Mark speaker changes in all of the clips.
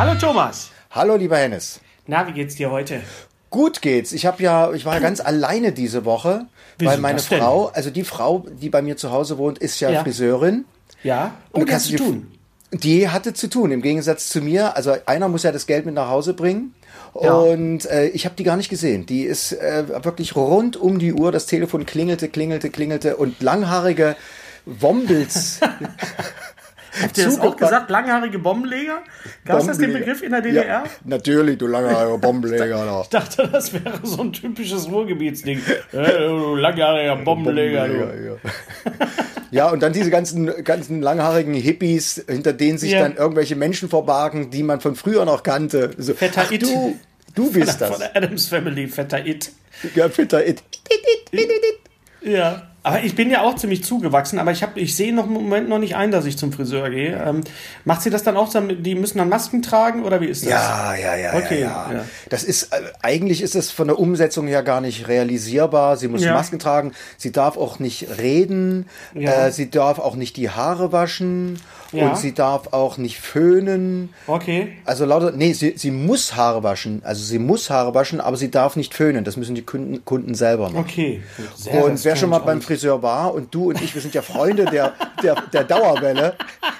Speaker 1: Hallo Thomas.
Speaker 2: Hallo lieber Hennes.
Speaker 1: Na, wie geht's dir heute?
Speaker 2: Gut geht's. Ich war ja ganz alleine diese Woche, weil meine Frau, also die Frau, die bei mir zu Hause wohnt, ist ja Friseurin.
Speaker 1: Ja, und die hat zu tun.
Speaker 2: Die hatte zu tun, im Gegensatz zu mir. Also einer muss ja das Geld mit nach Hause bringen.
Speaker 1: Ja.
Speaker 2: Und ich habe die gar nicht gesehen. Die ist wirklich rund um die Uhr. Das Telefon klingelte und langhaarige Wombels.
Speaker 1: Habt ihr das auch gesagt? Langhaarige Bombenleger? Gab es das den Begriff in der DDR?
Speaker 2: Ja, natürlich, du langhaariger Bombenleger.
Speaker 1: Ich dachte, das wäre so ein typisches Ruhrgebietsding. Du langhaariger Bombenleger.
Speaker 2: Ja, und dann diese ganzen langhaarigen Hippies, hinter denen sich dann irgendwelche Menschen verbargen, die man von früher noch kannte. So,
Speaker 1: Fetter It.
Speaker 2: Du bist das.
Speaker 1: Von der Addams Family, Fetter It.
Speaker 2: Ja, Fetter It.
Speaker 1: Ja, aber ich bin ja auch ziemlich zugewachsen, aber ich sehe noch im Moment noch nicht ein, dass ich zum Friseur gehe. Macht sie das dann auch, die müssen dann Masken tragen oder wie ist das?
Speaker 2: Ja.
Speaker 1: Okay,
Speaker 2: ja. Das ist, eigentlich ist es von der Umsetzung her gar nicht realisierbar. Sie muss Masken tragen, sie darf auch nicht reden, sie darf auch nicht die Haare waschen und sie darf auch nicht föhnen.
Speaker 1: Okay.
Speaker 2: Also sie muss Haare waschen, aber sie darf nicht föhnen. Das müssen die Kunden selber machen.
Speaker 1: Okay.
Speaker 2: Und wer schon mal beim Friseur war, und du und ich, wir sind ja Freunde der Dauerwelle,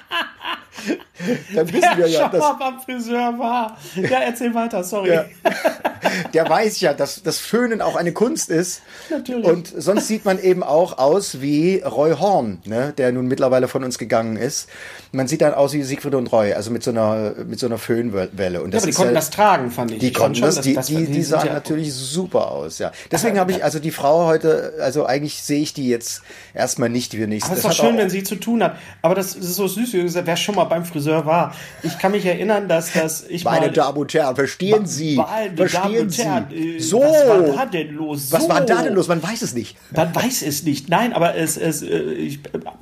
Speaker 2: dann wissen wir ja,
Speaker 1: dass mal beim Friseur war. Ja, erzähl weiter, sorry. Ja.
Speaker 2: Der weiß ja, dass das Föhnen auch eine Kunst ist.
Speaker 1: Natürlich.
Speaker 2: Und sonst sieht man eben auch aus wie Roy Horn, ne, der nun mittlerweile von uns gegangen ist. Man sieht dann aus wie Siegfried und Roy, also mit so einer Föhnwelle. Und das
Speaker 1: aber die konnten das tragen, fand ich.
Speaker 2: Die konnten das, die sahen natürlich super aus, ja. Deswegen habe ich also die Frau heute, also eigentlich sehe ich die jetzt erstmal nicht wie nächstes.
Speaker 1: Aber es ist doch schön, wenn sie zu tun hat. Aber das ist so süß, wie gesagt, wer schon mal beim Friseur war. Ich kann mich erinnern, dass ich
Speaker 2: Meine Damen und Herren, verstehen Sie? So.
Speaker 1: Was war da denn los?
Speaker 2: Was war da denn los? Man weiß es nicht.
Speaker 1: Man weiß es nicht. Nein, aber ich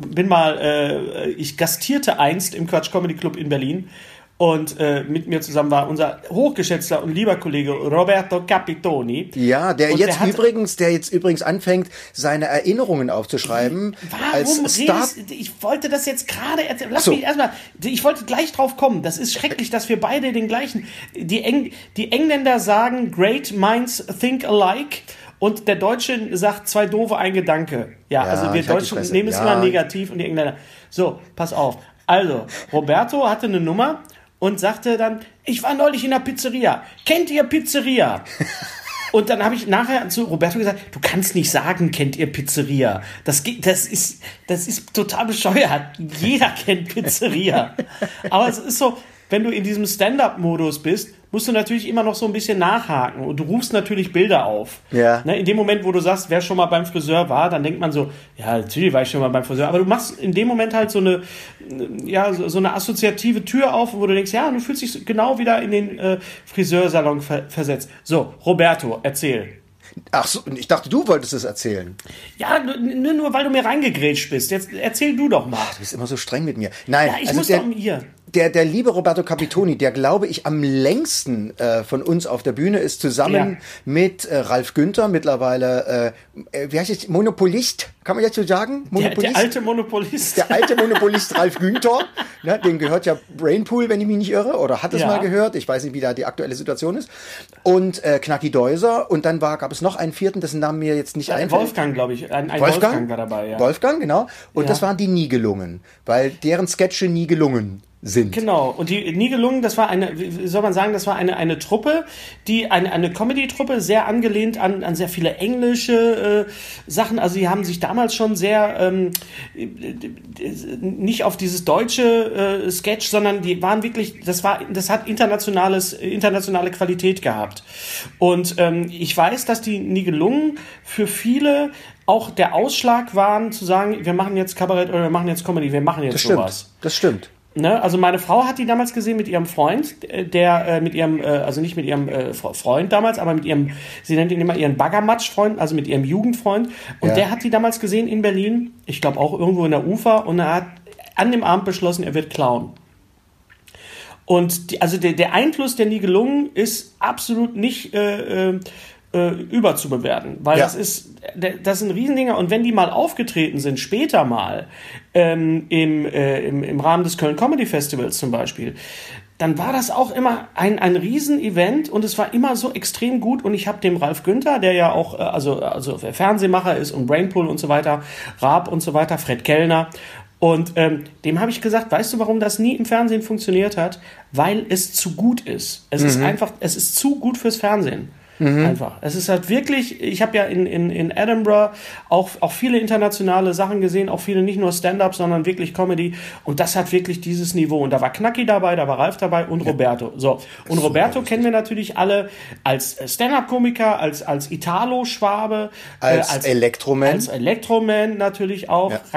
Speaker 1: gastierte einst im Quatsch Comedy Club in Berlin und mit mir zusammen war unser hochgeschätzter und lieber Kollege Roberto Capitoni.
Speaker 2: Ja, der jetzt übrigens anfängt, seine Erinnerungen aufzuschreiben.
Speaker 1: Warum ich wollte das jetzt gerade erzählen. Lass mich erstmal, ich wollte gleich drauf kommen. Das ist schrecklich, dass wir beide den gleichen, die Engländer sagen, great minds think alike. Und der Deutsche sagt, zwei doofe, ein Gedanke. Ja, also wir Deutschen nehmen es immer negativ und die Engländer. So, pass auf. Also, Roberto hatte eine Nummer und sagte dann, ich war neulich in der Pizzeria. Kennt ihr Pizzeria? Und dann habe ich nachher zu Roberto gesagt, du kannst nicht sagen, kennt ihr Pizzeria? Das ist total bescheuert. Jeder kennt Pizzeria. Aber es ist so, wenn du in diesem Stand-up-Modus bist, musst du natürlich immer noch so ein bisschen nachhaken und du rufst natürlich Bilder auf.
Speaker 2: Ja.
Speaker 1: Ne, in dem Moment, wo du sagst, wer schon mal beim Friseur war, dann denkt man so, ja, natürlich war ich schon mal beim Friseur, aber du machst in dem Moment halt so eine assoziative Tür auf, wo du denkst, ja, du fühlst dich genau wieder in den Friseursalon versetzt. So, Roberto, erzähl.
Speaker 2: Ach so, ich dachte, du wolltest es erzählen.
Speaker 1: Ja, nur weil du mir reingegrätscht bist. Jetzt erzähl du doch mal.
Speaker 2: Ach, du bist immer so streng mit mir. Nein,
Speaker 1: ja, ich muss doch um ihr.
Speaker 2: Der liebe Roberto Capitoni, der, glaube ich, am längsten von uns auf der Bühne ist, zusammen mit Ralf Günther, mittlerweile, wie heißt es, Monopolist, kann man jetzt so sagen?
Speaker 1: Der alte Monopolist.
Speaker 2: Der alte Monopolist Ralf Günther, ne, dem gehört ja Brainpool, wenn ich mich nicht irre, oder hat es mal gehört, ich weiß nicht, wie da die aktuelle Situation ist. Und Knacki Deuser, und dann gab es noch einen vierten, dessen Namen mir jetzt nicht einfällt.
Speaker 1: Wolfgang, glaube ich, ein Wolfgang war dabei, ja.
Speaker 2: Wolfgang, genau, und das waren die nie gelungen, weil deren Sketche nie gelungen sind.
Speaker 1: Genau, und die nie gelungen, das war wie soll man sagen, das war eine Truppe, die eine Comedy-Truppe, sehr angelehnt an sehr viele englische Sachen, also die haben sich damals schon sehr nicht auf dieses deutsche Sketch, sondern die waren wirklich, das hat internationale Qualität gehabt. Und ich weiß, dass die nie gelungen für viele auch der Ausschlag waren, zu sagen, wir machen jetzt Kabarett oder wir machen jetzt Comedy, wir machen jetzt sowas.
Speaker 2: Das stimmt.
Speaker 1: Ne, also meine Frau hat die damals gesehen mit ihrem Freund, der mit ihrem, also nicht mit ihrem Freund damals, aber mit ihrem, sie nennt ihn immer ihren Baggermatsch-Freund, also mit ihrem Jugendfreund. Und der hat die damals gesehen in Berlin, ich glaube auch irgendwo in der Ufer, und er hat an dem Abend beschlossen, er wird Clown. Und der Einfluss der nie gelungen ist absolut nicht überzubewerten, weil das sind Riesendinger, und wenn die mal aufgetreten sind, später mal im Rahmen des Köln Comedy Festivals zum Beispiel, dann war das auch immer ein Riesen-Event und es war immer so extrem gut und ich habe dem Ralf Günther, der ja auch also Fernsehmacher ist und Brainpool und so weiter, Raab und so weiter, Fred Kellner und dem habe ich gesagt, weißt du, warum das nie im Fernsehen funktioniert hat? Weil es zu gut ist. Es ist einfach, es ist zu gut fürs Fernsehen. Einfach. Es ist halt wirklich, ich habe ja in Edinburgh auch viele internationale Sachen gesehen, auch viele nicht nur Stand-up, sondern wirklich Comedy und das hat wirklich dieses Niveau und da war Knacki dabei, da war Ralf dabei und Roberto. So. Und Roberto kennen wir natürlich alle als Stand-up-Komiker, als Italo-Schwabe,
Speaker 2: als Elektroman.
Speaker 1: Als Elektroman natürlich auch. Ja.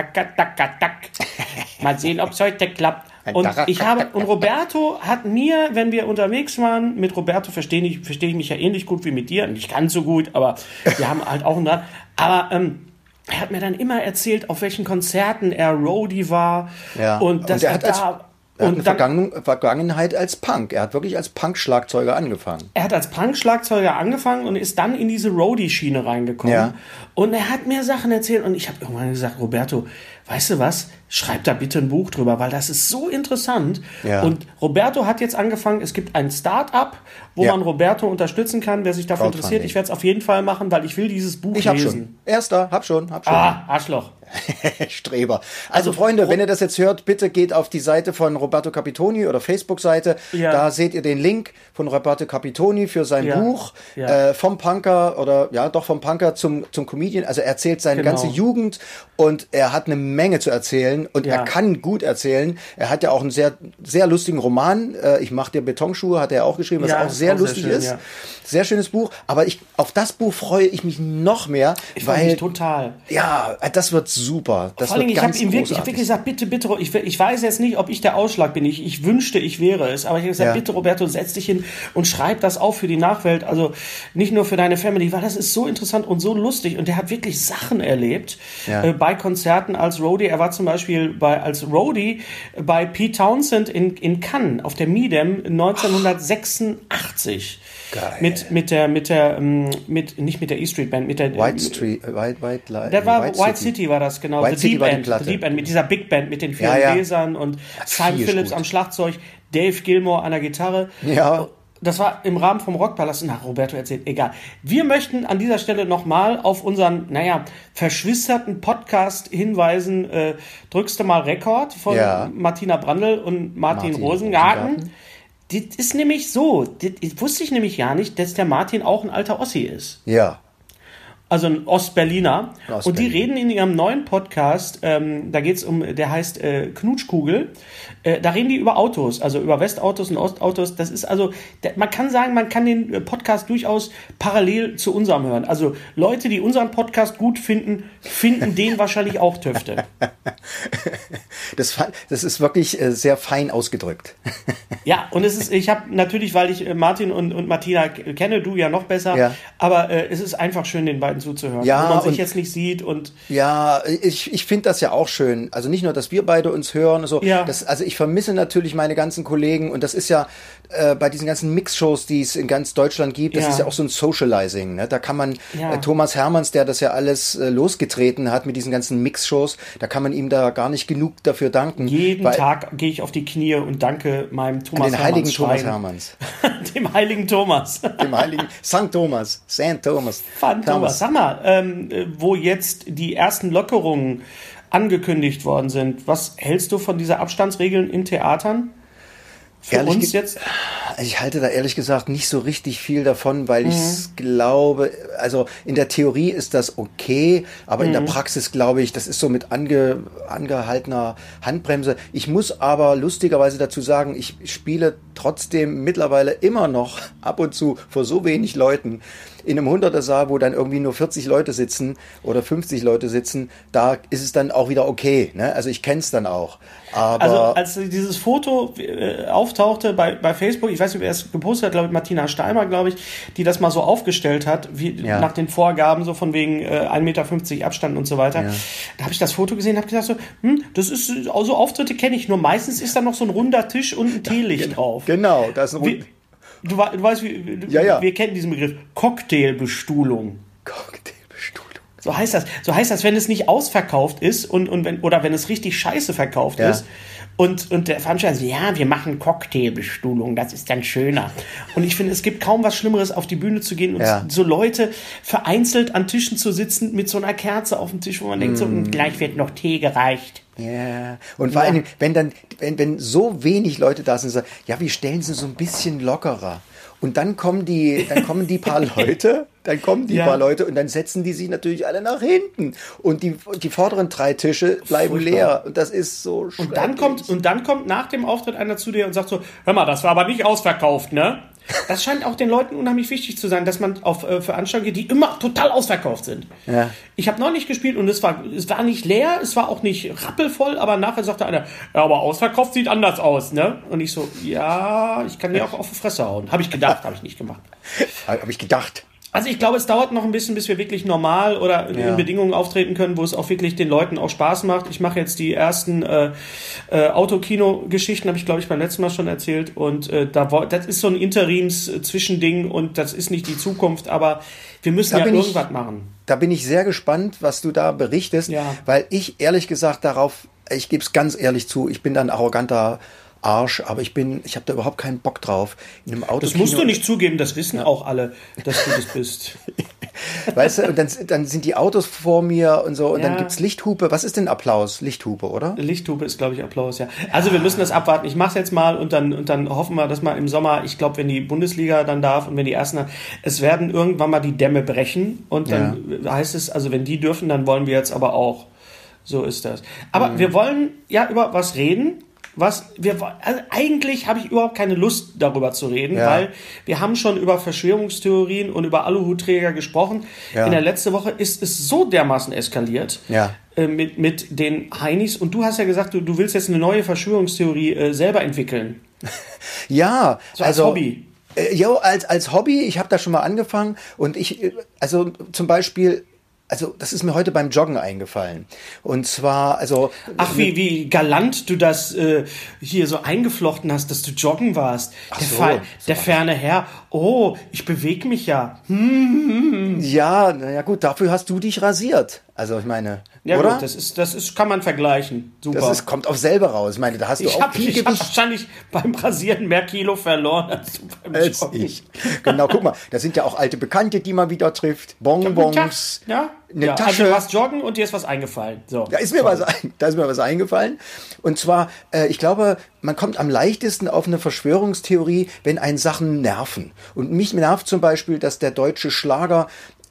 Speaker 1: Mal sehen, ob es heute klappt. Und Roberto hat mir, wenn wir unterwegs waren, mit Roberto verstehe ich mich ja ähnlich gut wie mit dir, nicht ganz so gut, aber wir haben halt auch einen Draht. Aber er hat mir dann immer erzählt, auf welchen Konzerten er Roadie war.
Speaker 2: Ja.
Speaker 1: Und dass
Speaker 2: er hat eine Vergangenheit als Punk. Er hat wirklich als Punk-Schlagzeuger angefangen.
Speaker 1: Er hat als Punk-Schlagzeuger angefangen und ist dann in diese Roadie-Schiene reingekommen. Ja. Und er hat mir Sachen erzählt und ich habe irgendwann gesagt, Roberto, weißt du was? Schreib da bitte ein Buch drüber, weil das ist so interessant. Ja. Und Roberto hat jetzt angefangen, es gibt ein Start-up, wo man Roberto unterstützen kann, wer sich dafür interessiert. Ich werde es auf jeden Fall machen, weil ich will dieses Buch lesen.
Speaker 2: Hab schon.
Speaker 1: Arschloch.
Speaker 2: Streber. Also Freunde, wenn ihr das jetzt hört, bitte geht auf die Seite von Roberto Capitoni oder Facebook-Seite. Ja. Da seht ihr den Link von Roberto Capitoni für sein Buch vom Punker vom Punker zum Comedian. Also er erzählt seine ganze Jugend und er hat eine Menge zu erzählen und er kann gut erzählen. Er hat ja auch einen sehr, sehr lustigen Roman. Ich mach dir Betonschuhe, hat er auch geschrieben, was auch sehr lustig ist. Ja. Sehr schönes Buch. Aber auf das Buch freue ich mich noch mehr.
Speaker 1: Ich freue mich total.
Speaker 2: Ja, das wird super. Das
Speaker 1: Vor allem, ich habe wirklich gesagt, bitte, ich weiß jetzt nicht, ob ich der Ausschlag bin. Ich wünschte, ich wäre es. Aber ich habe gesagt, bitte, Roberto, setz dich hin und schreib das auf für die Nachwelt. Also nicht nur für deine Family, weil das ist so interessant und so lustig. Und der hat wirklich Sachen erlebt bei Konzerten als Roadie. Er war zum Beispiel als Roadie bei Pete Townsend in Cannes auf der Midem 1986.
Speaker 2: Geil.
Speaker 1: Nicht mit der E Street Band, mit der
Speaker 2: White
Speaker 1: City war das, genau.
Speaker 2: White City war die Platte.
Speaker 1: The Deep End, mit dieser Big Band, mit den vielen Bläsern und Simon Phillips am Schlagzeug, Dave Gilmour an der Gitarre.
Speaker 2: Ja.
Speaker 1: Das war im Rahmen vom Rockpalast. Roberto erzählt, egal. Wir möchten an dieser Stelle nochmal auf unseren, verschwisterten Podcast hinweisen. Drückst du mal Rekord von Martina Brandl und Martin Rosengarten. Das ist nämlich so, das wusste ich nämlich ja nicht, dass der Martin auch ein alter Ossi ist.
Speaker 2: Ja.
Speaker 1: Also ein Ostberliner. Und die reden in ihrem neuen Podcast, da geht's der heißt Knutschkugel, da reden die über Autos, also über Westautos und Ostautos. Das ist also, man kann sagen, man kann den Podcast durchaus parallel zu unserem hören. Also Leute, die unseren Podcast gut finden den wahrscheinlich auch Töfte.
Speaker 2: Das ist wirklich sehr fein ausgedrückt.
Speaker 1: Ja, und ich habe natürlich, weil ich Martin und Martina kenne, du ja noch besser, aber es ist einfach schön, den beiden zuzuhören,
Speaker 2: wo
Speaker 1: man sich jetzt nicht sieht. Und
Speaker 2: ja, ich finde das ja auch schön. Also nicht nur, dass wir beide uns hören, so. Ja. Also ich vermisse natürlich meine ganzen Kollegen und das ist ja bei diesen ganzen Mix-Shows, die es in ganz Deutschland gibt, das ist ja auch so ein Socializing. Ne? Da kann man Thomas Hermanns, der das ja alles losgetreten hat mit diesen ganzen Mix-Shows, da kann man ihm da gar nicht genug dafür danken.
Speaker 1: Jeden Tag gehe ich auf die Knie und danke meinem Thomas Hermanns.
Speaker 2: Den heiligen Thomas Hermanns.
Speaker 1: Dem heiligen Thomas.
Speaker 2: Dem heiligen St. Thomas. St. Thomas.
Speaker 1: Thomas. Sag mal, wo jetzt die ersten Lockerungen angekündigt worden sind, was hältst du von dieser Abstandsregeln in Theatern?
Speaker 2: Ich halte da ehrlich gesagt nicht so richtig viel davon, weil ich glaube, also in der Theorie ist das okay, aber in der Praxis glaube ich, das ist so mit angehaltener Handbremse. Ich muss aber lustigerweise dazu sagen, ich spiele trotzdem mittlerweile immer noch ab und zu vor so wenig Leuten in einem 100er-Saal, wo dann irgendwie nur 40 Leute sitzen oder 50 Leute sitzen, da ist es dann auch wieder okay. Ne? Also ich kenne es dann auch. Aber
Speaker 1: also als dieses Foto auftauchte bei Facebook, ich weiß nicht, wer es gepostet hat, glaube ich, Martina Steimer, glaube ich, die das mal so aufgestellt hat, nach den Vorgaben, so von wegen 1,50 Meter Abstand und so weiter. Ja. Da habe ich das Foto gesehen und habe gedacht so, das ist, so Auftritte kenne ich, nur meistens ist da noch so ein runder Tisch und ein Teelicht drauf.
Speaker 2: Genau, da ist ein
Speaker 1: Du weißt, wir kennen diesen Begriff. Cocktailbestuhlung. So heißt das, wenn es nicht ausverkauft ist und wenn es richtig scheiße verkauft ist. Und der Veranstalter sagt, ja, wir machen Cocktailbestuhlung, das ist dann schöner. Und ich finde, es gibt kaum was Schlimmeres, auf die Bühne zu gehen und so Leute vereinzelt an Tischen zu sitzen mit so einer Kerze auf dem Tisch, wo man denkt, so, gleich wird noch Tee gereicht.
Speaker 2: Ja, und vor allem, wenn so wenig Leute da sind, so, ja, wir stellen sie so ein bisschen lockerer. Und dann kommen die paar Leute, paar Leute und dann setzen die sich natürlich alle nach hinten. Und die vorderen 3 Tische bleiben leer. Und das ist so schrecklich.
Speaker 1: Und dann kommt nach dem Auftritt einer zu dir und sagt so, hör mal, das war aber nicht ausverkauft, ne? Das scheint auch den Leuten unheimlich wichtig zu sein, dass man auf Veranstaltungen geht, die immer total ausverkauft sind. Ja. Ich habe neulich gespielt und es war nicht leer, es war auch nicht rappelvoll, aber nachher sagte einer, ja, aber ausverkauft sieht anders aus, ne? Und ich so, ja, ich kann dir auch auf die Fresse hauen. Habe ich gedacht, habe ich nicht gemacht.
Speaker 2: Habe ich gedacht.
Speaker 1: Also ich glaube, es dauert noch ein bisschen, bis wir wirklich normal oder in Bedingungen auftreten können, wo es auch wirklich den Leuten auch Spaß macht. Ich mache jetzt die ersten Autokino-Geschichten, habe ich, glaube ich, beim letzten Mal schon erzählt. Und das ist so ein Interims-Zwischending und das ist nicht die Zukunft, aber wir müssen irgendwas machen.
Speaker 2: Da bin ich sehr gespannt, was du da berichtest, weil ich ehrlich gesagt ich gebe es ganz ehrlich zu, ich bin da ein arroganter Arsch, aber ich habe da überhaupt keinen Bock drauf. In einem Autokino.
Speaker 1: Das musst du nicht zugeben, das wissen auch alle, dass du das bist.
Speaker 2: Weißt du, und dann sind die Autos vor mir und so, und dann gibt's Lichthupe. Was ist denn Applaus? Lichthupe, oder?
Speaker 1: Lichthupe ist, glaube ich, Applaus, ja. Also wir müssen das abwarten. Ich mache jetzt mal und dann hoffen wir, dass mal im Sommer, ich glaube, wenn die Bundesliga dann darf und wenn die ersten, es werden irgendwann mal die Dämme brechen und dann heißt es, also wenn die dürfen, dann wollen wir jetzt aber auch. So ist das. Aber wir wollen ja über was reden. Also eigentlich habe ich überhaupt keine Lust, darüber zu reden, weil wir haben schon über Verschwörungstheorien und über Aluhutträger gesprochen. Ja. In der letzten Woche ist es so dermaßen eskaliert mit den Heinis. Und du hast ja gesagt, du willst jetzt eine neue Verschwörungstheorie selber entwickeln.
Speaker 2: Ja,
Speaker 1: so als Hobby.
Speaker 2: Als Hobby. Ich habe da schon mal angefangen und zum Beispiel. Also, das ist mir heute beim Joggen eingefallen. Und zwar,
Speaker 1: Ach, wie galant du das hier so eingeflochten hast, dass du joggen warst. Der ferne Herr. Oh, ich bewege mich ja.
Speaker 2: Ja, naja, gut, dafür hast du dich rasiert. Also, ich meine,
Speaker 1: ja,
Speaker 2: oder?
Speaker 1: Gut, das kann man vergleichen. Super.
Speaker 2: Kommt auf selber raus. Ich meine, da hast du auch viel Gewicht.
Speaker 1: Ich habe wahrscheinlich beim Rasieren mehr Kilo verloren als du beim Joggen.
Speaker 2: Ich. Genau, guck mal, da sind ja auch alte Bekannte, die man wieder trifft. Bonbons.
Speaker 1: Ja.
Speaker 2: Eine Tasche.
Speaker 1: Also du warst joggen und dir ist was eingefallen. So.
Speaker 2: Da ist mir was eingefallen. Und zwar, ich glaube, man kommt am leichtesten auf eine Verschwörungstheorie, wenn einen Sachen nerven. Und mich nervt zum Beispiel, dass der deutsche Schlager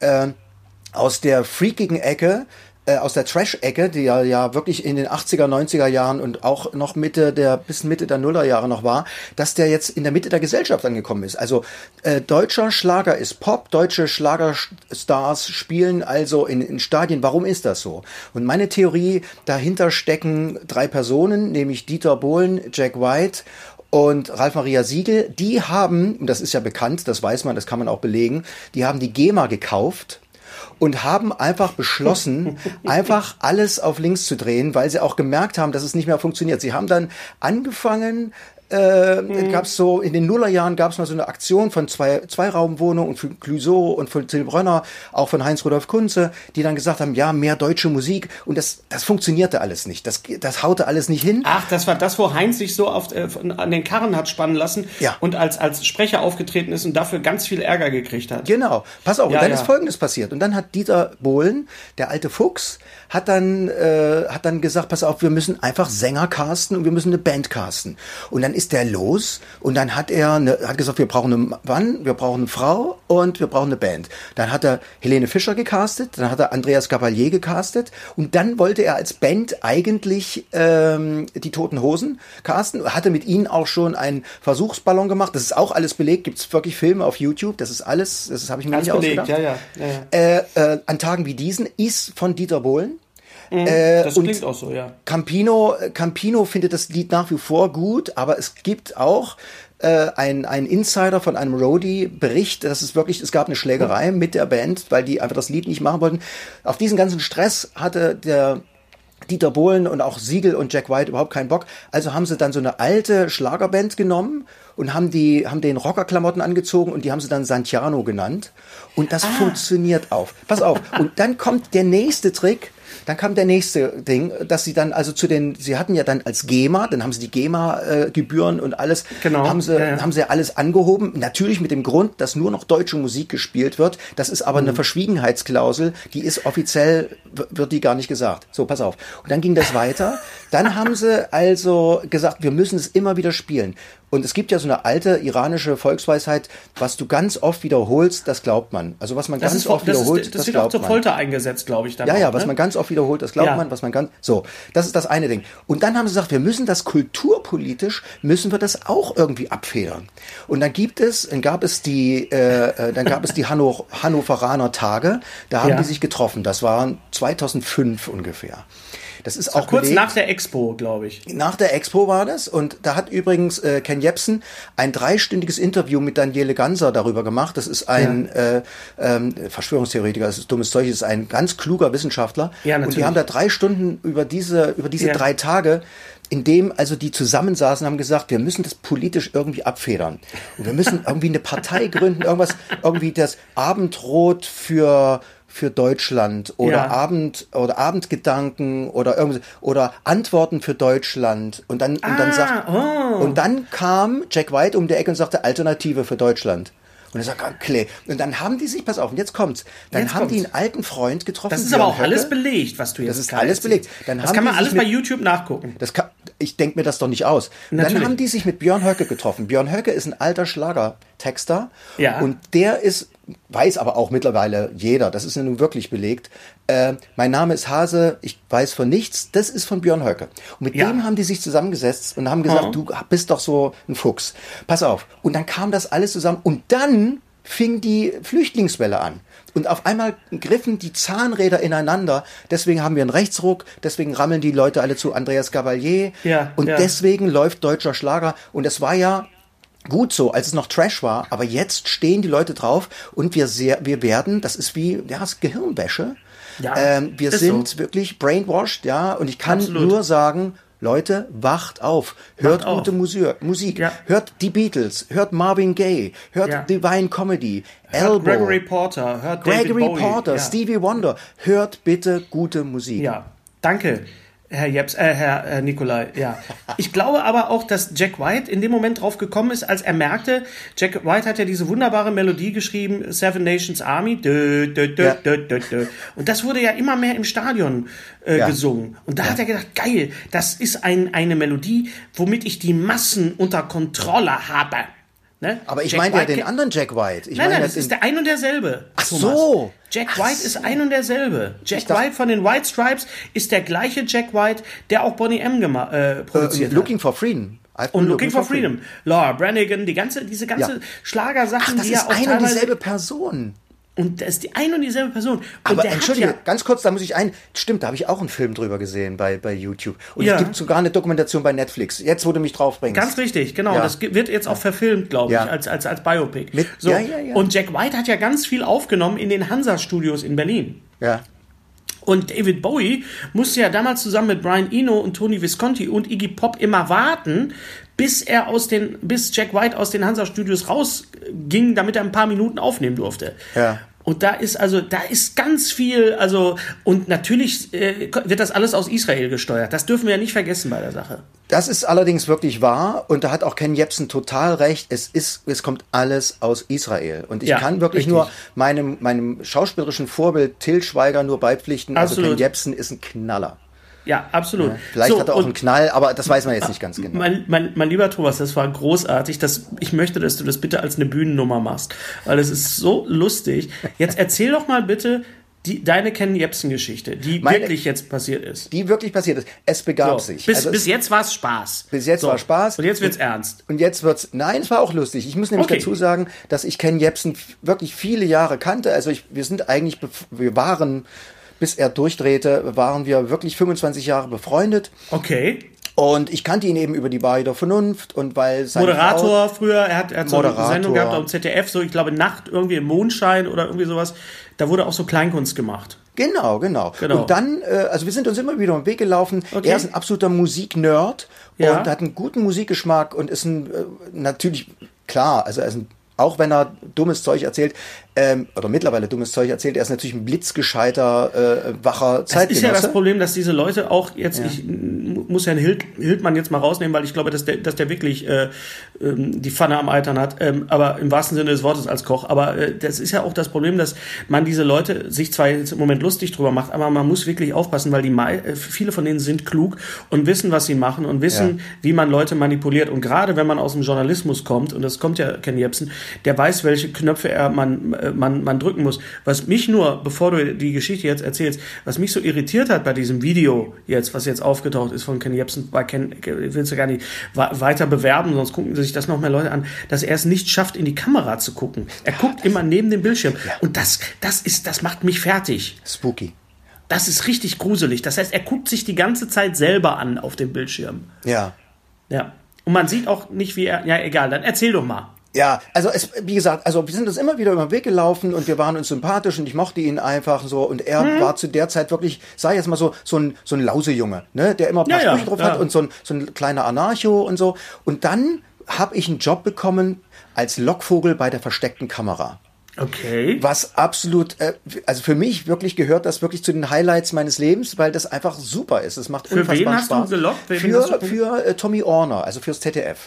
Speaker 2: aus der freakigen Ecke, aus der Trash-Ecke, die ja wirklich in den 80er, 90er Jahren und auch noch bis Mitte der Nullerjahre noch war, dass der jetzt in der Mitte der Gesellschaft angekommen ist. Also deutscher Schlager ist Pop, deutsche Schlagerstars spielen also in Stadien. Warum ist das so? Und meine Theorie, dahinter stecken 3 Personen, nämlich Dieter Bohlen, Jack White und Ralf Maria Siegel. Die haben, und das ist ja bekannt, das weiß man, das kann man auch belegen, die haben die GEMA gekauft und haben einfach beschlossen, einfach alles auf links zu drehen, weil sie auch gemerkt haben, dass es nicht mehr funktioniert. Sie haben dann angefangen, gab's so, in den Nullerjahren gab es mal so eine Aktion von Zweiraumwohnungen und von Clouseau und von Till Brönner, auch von Heinz-Rudolf Kunze, die dann gesagt haben, ja, mehr deutsche Musik, und das funktionierte alles nicht. Das haute alles nicht hin.
Speaker 1: Ach, das war das, wo Heinz sich so an den Karren hat spannen lassen und als Sprecher aufgetreten ist und dafür ganz viel Ärger gekriegt hat.
Speaker 2: Genau. Pass auf, und dann ist Folgendes passiert. Und dann hat Dieter Bohlen, der alte Fuchs, hat dann gesagt, pass auf, wir müssen einfach Sänger casten und wir müssen eine Band casten. Und dann ist der los und dann hat gesagt, wir brauchen einen Mann, wir brauchen eine Frau und wir brauchen eine Band. Dann hat er Helene Fischer gecastet, dann hat er Andreas Gabalier gecastet und dann wollte er als Band eigentlich die Toten Hosen casten, hatte mit ihnen auch schon einen Versuchsballon gemacht. Das ist auch alles belegt, gibt es wirklich Filme auf YouTube, das ist alles, das habe ich mir nicht ausgedacht.
Speaker 1: Ja.
Speaker 2: An Tagen wie diesen ist von Dieter Bohlen.
Speaker 1: Das klingt auch so, ja.
Speaker 2: Campino findet das Lied nach wie vor gut, aber es gibt auch ein Insider von einem Roadie Bericht, dass es gab eine Schlägerei mit der Band, weil die einfach das Lied nicht machen wollten. Auf diesen ganzen Stress hatte der Dieter Bohlen und auch Siegel und Jack White überhaupt keinen Bock. Also haben sie dann so eine alte Schlagerband genommen und haben den Rockerklamotten angezogen und die haben sie dann Santiano genannt. Und das funktioniert auf. Pass auf. Und dann kommt der nächste Trick. Dann kam der nächste Ding, dass sie dann also sie hatten ja dann als GEMA, dann haben sie die GEMA-Gebühren und alles, haben sie alles angehoben. Natürlich mit dem Grund, dass nur noch deutsche Musik gespielt wird. Das ist aber eine Verschwiegenheitsklausel, die ist offiziell, wird die gar nicht gesagt. So, pass auf. Und dann ging das weiter. Dann haben sie also gesagt, wir müssen es immer wieder spielen. Und es gibt ja so eine alte iranische Volksweisheit, was du ganz oft wiederholst, das glaubt man. Also was man ganz oft wiederholt,
Speaker 1: das wird auch zur Folter eingesetzt, glaube ich. Dann
Speaker 2: ja, was man ganz oft wiederholt, das glaubt man, so, das ist das eine Ding. Und dann haben sie gesagt, wir müssen das kulturpolitisch, müssen wir das auch irgendwie abfedern. Und dann gab es die Hannoveraner Tage, da haben die sich getroffen. Das war 2005 ungefähr. Das ist auch
Speaker 1: kurz nach der Expo, glaube ich.
Speaker 2: Nach der Expo war das und da hat übrigens Ken Jebsen ein 3-stündiges Interview mit Daniele Ganser darüber gemacht. Das ist ein Verschwörungstheoretiker, das ist dummes Zeug, das ist ein ganz kluger Wissenschaftler. Ja, natürlich. Und die haben da 3 Stunden über diese 3 Tage, in dem also die zusammensaßen, haben gesagt, wir müssen das politisch irgendwie abfedern. Und wir müssen irgendwie eine Partei gründen, irgendwie das Abendrot für Deutschland oder Abendgedanken oder Antworten für Deutschland und dann kam Jack White um die Ecke und sagte Alternative für Deutschland. Und er sagt, okay. Und dann haben die sich, pass auf, und jetzt kommt's. Dann haben die einen alten Freund getroffen.
Speaker 1: Das ist aber auch alles belegt, was du jetzt
Speaker 2: sagst. Das ist alles belegt.
Speaker 1: Das kann man alles bei YouTube nachgucken.
Speaker 2: Ich denke mir das doch nicht aus. Dann haben die sich mit Björn Höcke getroffen. Björn Höcke ist ein alter Schlagertexter. Ja. Und der weiß aber auch mittlerweile jeder, das ist ja nun wirklich belegt. Mein Name ist Hase, ich weiß von nichts, das ist von Björn Höcke. Und mit dem haben die sich zusammengesetzt und haben gesagt, du bist doch so ein Fuchs. Pass auf. Und dann kam das alles zusammen und dann fing die Flüchtlingswelle an. Und auf einmal griffen die Zahnräder ineinander. Deswegen haben wir einen Rechtsruck, deswegen rammeln die Leute alle zu Andreas Gabalier. Deswegen läuft deutscher Schlager. Und es war ja gut so, als es noch Trash war, aber jetzt stehen die Leute drauf und wir werden, das ist wie Gehirnwäsche. Ja, wir sind wirklich brainwashed, und ich kann nur sagen, Leute, wacht auf, hört gute Musik, hört die Beatles, hört Marvin Gaye, hört Divine Comedy,
Speaker 1: hört Gregory Porter, hört David Bowie,
Speaker 2: Stevie Wonder, hört bitte gute Musik.
Speaker 1: Ja, danke. Herr Nikolai, ja. Ich glaube aber auch, dass Jack White in dem Moment drauf gekommen ist, als er merkte, Jack White hat ja diese wunderbare Melodie geschrieben, Seven Nations Army, und das wurde ja immer mehr im Stadion gesungen. Und da hat er gedacht, geil, das ist eine Melodie, womit ich die Massen unter Kontrolle habe. Ne?
Speaker 2: Aber ich meine ja den anderen Jack White.
Speaker 1: Nein, das ist der ein und derselbe.
Speaker 2: Ach so.
Speaker 1: Jack White ist ein und derselbe. Jack White von den White Stripes ist der gleiche Jack White, der auch Boney M. produziert hat.
Speaker 2: Looking for Freedom.
Speaker 1: Und Looking for Freedom. Laura Branigan, diese ganze Schlagersachen,
Speaker 2: das ist eine und dieselbe Person.
Speaker 1: Und das ist die ein und dieselbe Person. Und
Speaker 2: aber entschuldige, ganz kurz, da habe ich auch einen Film drüber gesehen bei YouTube. Und es gibt sogar eine Dokumentation bei Netflix. Jetzt, wo du mich drauf bringst.
Speaker 1: Ganz richtig, genau. Ja. Das wird jetzt auch verfilmt, glaube ich, als Biopic. Und Jack White hat ja ganz viel aufgenommen in den Hansa-Studios in Berlin.
Speaker 2: Ja.
Speaker 1: Und David Bowie musste ja damals zusammen mit Brian Eno und Tony Visconti und Iggy Pop immer warten, bis Jack White aus den Hansa-Studios rausging, damit er ein paar Minuten aufnehmen durfte. Ja. Und da ist ganz viel, und natürlich wird das alles aus Israel gesteuert. Das dürfen wir ja nicht vergessen bei der Sache.
Speaker 2: Das ist allerdings wirklich wahr und da hat auch Ken Jebsen total recht. Es kommt alles aus Israel. Und ich kann wirklich nur meinem schauspielerischen Vorbild Til Schweiger nur beipflichten.
Speaker 1: Absolut.
Speaker 2: Also Ken Jebsen ist ein Knaller.
Speaker 1: Ja, absolut. Ja,
Speaker 2: vielleicht hat er auch einen Knall, aber das weiß man jetzt nicht ganz genau.
Speaker 1: Mein lieber Thomas, das war großartig. Ich möchte, dass du das bitte als eine Bühnennummer machst, weil es ist so lustig. Jetzt erzähl doch mal bitte deine Ken Jebsen-Geschichte, die wirklich jetzt passiert ist.
Speaker 2: Die wirklich passiert ist. Es begab sich.
Speaker 1: Bis jetzt war es Spaß.
Speaker 2: Bis jetzt war Spaß.
Speaker 1: Und jetzt wird's ernst.
Speaker 2: Und jetzt nein, es war auch lustig. Ich muss nämlich dazu sagen, dass ich Ken Jebsen wirklich viele Jahre kannte. Also bis er durchdrehte, waren wir wirklich 25 Jahre befreundet.
Speaker 1: Okay.
Speaker 2: Und ich kannte ihn eben über die Bar der Vernunft und weil sein
Speaker 1: Moderator früher, er hat so eine Sendung gehabt auf ZDF, so ich glaube Nacht irgendwie im Mondschein oder irgendwie sowas. Da wurde auch so Kleinkunst gemacht.
Speaker 2: Genau. Und dann, also wir sind uns immer wieder am Weg gelaufen. Okay. Er ist ein absoluter Musiknerd und hat einen guten Musikgeschmack und ist natürlich, klar, also er ist auch wenn er dummes Zeug erzählt, oder mittlerweile dummes Zeug erzählt, er ist natürlich ein blitzgescheiter, wacher Zeitgenosse.
Speaker 1: Das ist ja das Problem, dass diese Leute auch jetzt, ich muss Herrn Hildmann jetzt mal rausnehmen, weil ich glaube, dass der wirklich die Pfanne am Eitern hat, aber im wahrsten Sinne des Wortes als Koch. Aber das ist ja auch das Problem, dass man diese Leute sich zwar jetzt im Moment lustig drüber macht, aber man muss wirklich aufpassen, weil viele von denen sind klug und wissen, was sie machen und wissen, wie man Leute manipuliert. Und gerade wenn man aus dem Journalismus kommt, und das kommt ja Ken Jebsen, der weiß, welche Knöpfe man drücken muss. Was mich nur, bevor du die Geschichte jetzt erzählst, was mich so irritiert hat bei diesem Video jetzt, was jetzt aufgetaucht ist von Ken Jebsen, willst du gar nicht weiter bewerben, sonst gucken sich das noch mehr Leute an, dass er es nicht schafft, in die Kamera zu gucken. Er guckt immer neben dem Bildschirm. Ja. Und das macht mich fertig.
Speaker 2: Spooky.
Speaker 1: Das ist richtig gruselig. Das heißt, er guckt sich die ganze Zeit selber an auf dem Bildschirm.
Speaker 2: Ja.
Speaker 1: Ja. Und man sieht auch nicht, wie er, ja, egal, dann erzähl doch mal.
Speaker 2: Ja, also wie gesagt, also wir sind uns immer wieder über den Weg gelaufen und wir waren uns sympathisch und ich mochte ihn einfach so und er war zu der Zeit wirklich, sag ich jetzt mal so ein Lausejunge, ne, der immer ein paar Sprüche drauf hat und so ein kleiner Anarcho und so. Und dann habe ich einen Job bekommen als Lockvogel bei der versteckten Kamera.
Speaker 1: Okay.
Speaker 2: Was absolut, also für mich wirklich gehört das wirklich zu den Highlights meines Lebens, weil das einfach super ist. Es macht unfassbar Spaß.
Speaker 1: Für wen hast du gelockt?
Speaker 2: Für Tommy Orner, also fürs ZDF.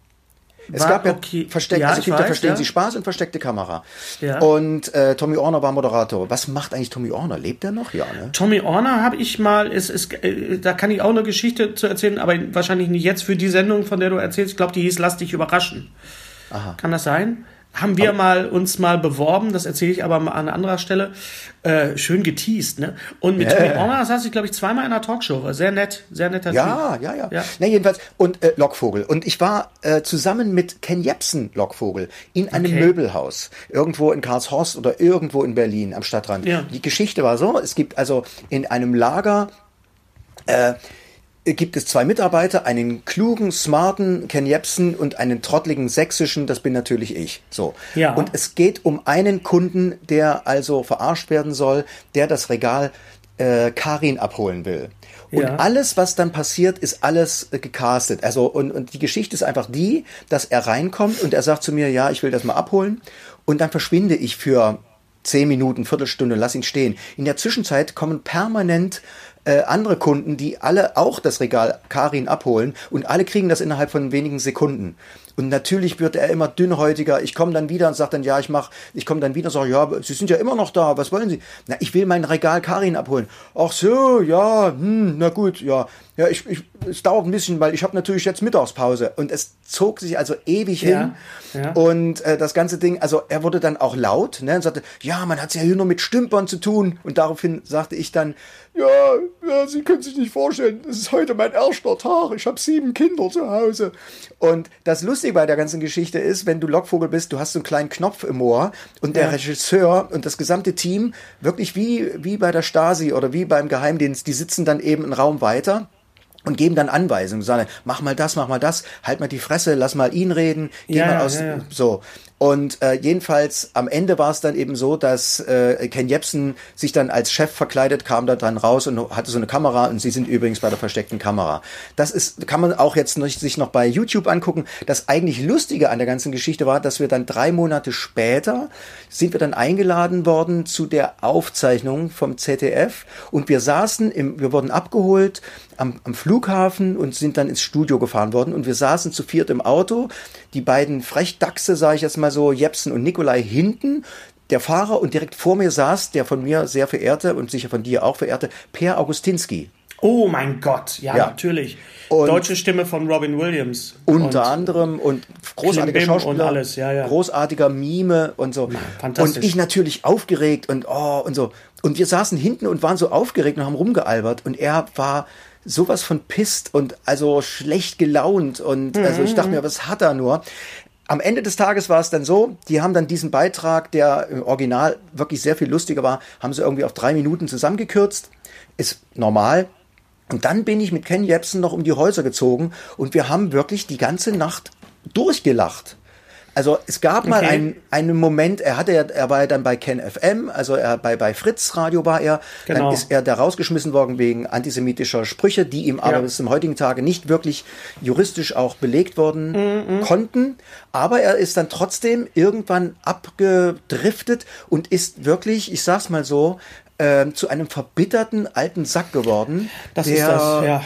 Speaker 2: Es gab Verstehen Sie Spaß und versteckte Kamera. Ja. Und Tommy Orner war Moderator. Was macht eigentlich Tommy Orner? Lebt er noch? Ja, ne?
Speaker 1: Tommy Orner habe ich mal, da kann ich auch eine Geschichte zu erzählen, aber wahrscheinlich nicht jetzt für die Sendung, von der du erzählst. Ich glaube, die hieß Lass dich überraschen. Aha. Kann das sein? Haben wir uns mal beworben, das erzähle ich aber mal an anderer Stelle, schön geteased, ne? Und mit Tommy Orner saß ich, glaube ich, zweimal in einer Talkshow, war sehr netter Typ.
Speaker 2: Ja. Na, jedenfalls, und Lockvogel. Und ich war zusammen mit Ken Jebsen Lockvogel in einem Möbelhaus, irgendwo in Karlshorst oder irgendwo in Berlin am Stadtrand. Ja. Die Geschichte war so, es gibt also in einem Lager gibt es zwei Mitarbeiter, einen klugen, smarten Ken Jebsen und einen trottligen sächsischen, das bin natürlich ich. So. Ja. Und es geht um einen Kunden, der also verarscht werden soll, der das Regal Karin abholen will. Und alles, was dann passiert, ist alles gecastet. Also, und die Geschichte ist einfach die, dass er reinkommt und er sagt zu mir, ja, ich will das mal abholen. Und dann verschwinde ich für 10 Minuten, Viertelstunde, lass ihn stehen. In der Zwischenzeit kommen permanent andere Kunden, die alle auch das Regal Karin abholen und alle kriegen das innerhalb von wenigen Sekunden. Und natürlich wird er immer dünnhäutiger. Ich komme dann wieder und sage dann, ja, ich komme dann wieder und sage, ja, Sie sind ja immer noch da, was wollen Sie? Na, ich will mein Regal Karin abholen. Ach so, ja, na gut, ja. Ja, es dauert ein bisschen, weil ich habe natürlich jetzt Mittagspause. Und es zog sich also ewig hin. Ja. Und das ganze Ding, also er wurde dann auch laut, ne, und sagte, ja, man hat es ja hier nur mit Stümpern zu tun. Und daraufhin sagte ich dann, ja, Sie können sich nicht vorstellen, es ist heute mein erster Tag, ich habe 7 Kinder zu Hause. Und das Lustige bei der ganzen Geschichte ist, wenn du Lockvogel bist, du hast so einen kleinen Knopf im Ohr und der Regisseur und das gesamte Team, wirklich wie bei der Stasi oder wie beim Geheimdienst, die sitzen dann eben einen Raum weiter und geben dann Anweisungen, sagen, mach mal das, halt mal die Fresse, lass mal ihn reden, geh mal aus, so. Und jedenfalls am Ende war es dann eben so, dass Ken Jebsen sich dann als Chef verkleidet, kam da dann raus und hatte so eine Kamera und Sie sind übrigens bei der versteckten Kamera. Kann man auch jetzt sich noch bei YouTube angucken. Das eigentlich Lustige an der ganzen Geschichte war, dass wir dann 3 Monate später sind wir dann eingeladen worden zu der Aufzeichnung vom ZDF und wir wurden abgeholt am Flughafen und sind dann ins Studio gefahren worden und wir saßen zu 4 im Auto, die beiden Frechdachse, sage ich jetzt mal so, Jebsen und Nikolai hinten, der Fahrer und direkt vor mir saß der von mir sehr verehrte und sicher von dir auch verehrte Per Augustinski.
Speaker 1: Oh mein Gott, ja. Natürlich. Und deutsche Stimme von Robin Williams.
Speaker 2: Unter anderem und großartiger Schauspieler.
Speaker 1: Und alles,
Speaker 2: großartiger Mime und so. Ja, fantastisch. Und ich natürlich aufgeregt und so. Und wir saßen hinten und waren so aufgeregt und haben rumgealbert und er war sowas von pisst und also schlecht gelaunt und also ich dachte mir, was hat er nur? Am Ende des Tages war es dann so, die haben dann diesen Beitrag, der im Original wirklich sehr viel lustiger war, haben sie irgendwie auf 3 Minuten zusammengekürzt. Ist normal. Und dann bin ich mit Ken Jebsen noch um die Häuser gezogen und wir haben wirklich die ganze Nacht durchgelacht. Also es gab mal einen Moment, er war ja dann bei Ken FM, also bei Fritz Radio war er, dann ist er da rausgeschmissen worden wegen antisemitischer Sprüche, die ihm aber bis zum heutigen Tage nicht wirklich juristisch auch belegt worden konnten. Aber er ist dann trotzdem irgendwann abgedriftet und ist wirklich, ich sag's mal so, zu einem verbitterten alten Sack geworden. Der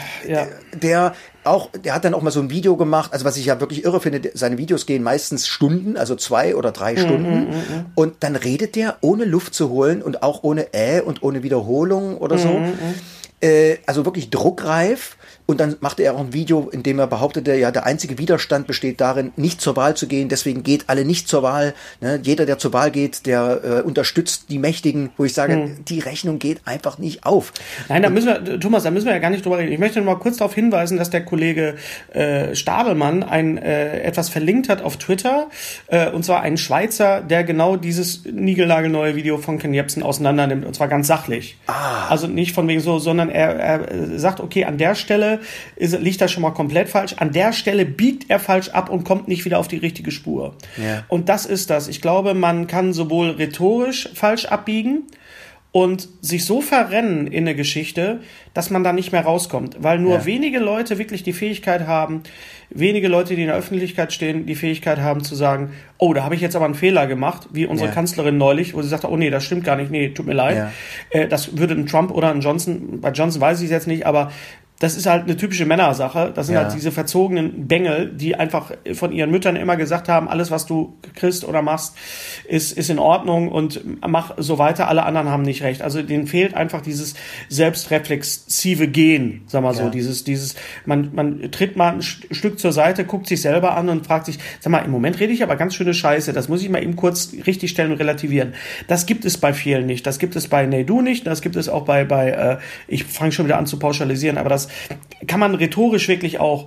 Speaker 2: hat dann auch mal so ein Video gemacht, also was ich ja wirklich irre finde, seine Videos gehen meistens Stunden, also 2 oder 3 Stunden. Und dann redet der ohne Luft zu holen und auch ohne und ohne Wiederholung oder so. Also wirklich druckreif. Und dann machte er auch ein Video, in dem er behauptete, ja, der einzige Widerstand besteht darin, nicht zur Wahl zu gehen. Deswegen geht alle nicht zur Wahl. Ne? Jeder, der zur Wahl geht, der unterstützt die Mächtigen. Wo ich sage, die Rechnung geht einfach nicht auf.
Speaker 1: Nein, da müssen wir ja gar nicht drüber reden. Ich möchte nur mal kurz darauf hinweisen, dass der Kollege Stabelmann etwas verlinkt hat auf Twitter. Und zwar einen Schweizer, der genau dieses niegelnagelneue Video von Ken Jebsen auseinander nimmt. Und zwar ganz sachlich. Also nicht von wegen so, sondern er sagt, okay, an der Stelle liegt das schon mal komplett falsch. An der Stelle biegt er falsch ab und kommt nicht wieder auf die richtige Spur. Ja. Und das ist das. Ich glaube, man kann sowohl rhetorisch falsch abbiegen und sich so verrennen in eine Geschichte, dass man da nicht mehr rauskommt. Weil nur wenige Leute wirklich die Fähigkeit haben, wenige Leute, die in der Öffentlichkeit stehen, die Fähigkeit haben zu sagen, oh, da habe ich jetzt aber einen Fehler gemacht, wie unsere Kanzlerin neulich, wo sie sagte, oh nee, das stimmt gar nicht, nee, tut mir leid. Ja. Das würde ein Trump oder ein Johnson, bei Johnson weiß ich es jetzt nicht, aber das ist halt eine typische Männersache. Das sind halt diese verzogenen Bengel, die einfach von ihren Müttern immer gesagt haben, alles, was du kriegst oder machst, ist in Ordnung und mach so weiter. Alle anderen haben nicht recht. Also denen fehlt einfach dieses selbstreflexive Gen, sag mal so. Man tritt mal ein Stück zur Seite, guckt sich selber an und fragt sich, sag mal, im Moment rede ich aber ganz schöne Scheiße. Das muss ich mal eben kurz richtigstellen und relativieren. Das gibt es bei vielen nicht. Das gibt es bei Naidu nicht. Das gibt es auch bei ich fange schon wieder an zu pauschalisieren, aber das kann man rhetorisch wirklich auch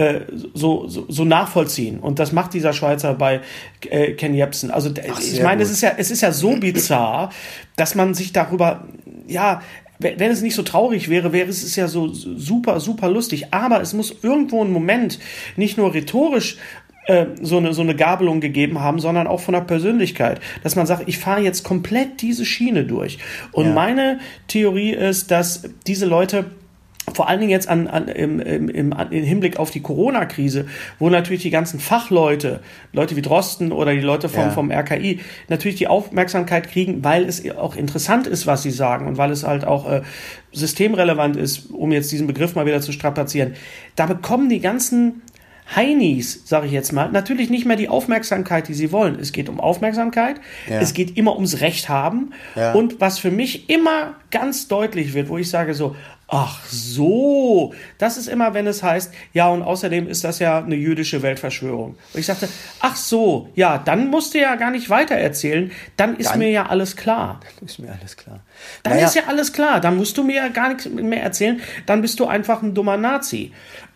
Speaker 1: so nachvollziehen. Und das macht dieser Schweizer bei Ken Jebsen. Also ich meine, es ist ja so bizarr, dass man sich darüber, wenn es nicht so traurig wäre es ja so super, super lustig. Aber es muss irgendwo einen Moment nicht nur rhetorisch so eine Gabelung gegeben haben, sondern auch von der Persönlichkeit, dass man sagt, ich fahre jetzt komplett diese Schiene durch. Und meine Theorie ist, dass diese Leute vor allen Dingen jetzt im Hinblick auf die Corona-Krise, wo natürlich die ganzen Fachleute, Leute wie Drosten oder die Leute vom RKI, natürlich die Aufmerksamkeit kriegen, weil es auch interessant ist, was sie sagen und weil es halt auch systemrelevant ist, um jetzt diesen Begriff mal wieder zu strapazieren. Da bekommen die ganzen Heinis, sage ich jetzt mal, natürlich nicht mehr die Aufmerksamkeit, die sie wollen. Es geht um Aufmerksamkeit, es geht immer ums Recht haben und was für mich immer ganz deutlich wird, wo ich sage so, ach so, das ist immer, wenn es heißt, ja, und außerdem ist das ja eine jüdische Weltverschwörung. Und ich sagte, ach so, ja, dann musst du ja gar nicht weiter erzählen, dann ist mir ja alles klar.
Speaker 2: Dann ist mir alles klar.
Speaker 1: Dann ist ja alles klar, dann musst du mir ja gar nichts mehr erzählen, dann bist du einfach ein dummer Nazi.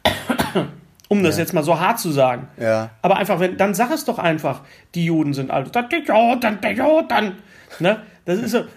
Speaker 1: Um das jetzt mal so hart zu sagen. Ja. Aber einfach, dann sag es doch einfach, die Juden sind alt. Dann. Ne? Das ist so,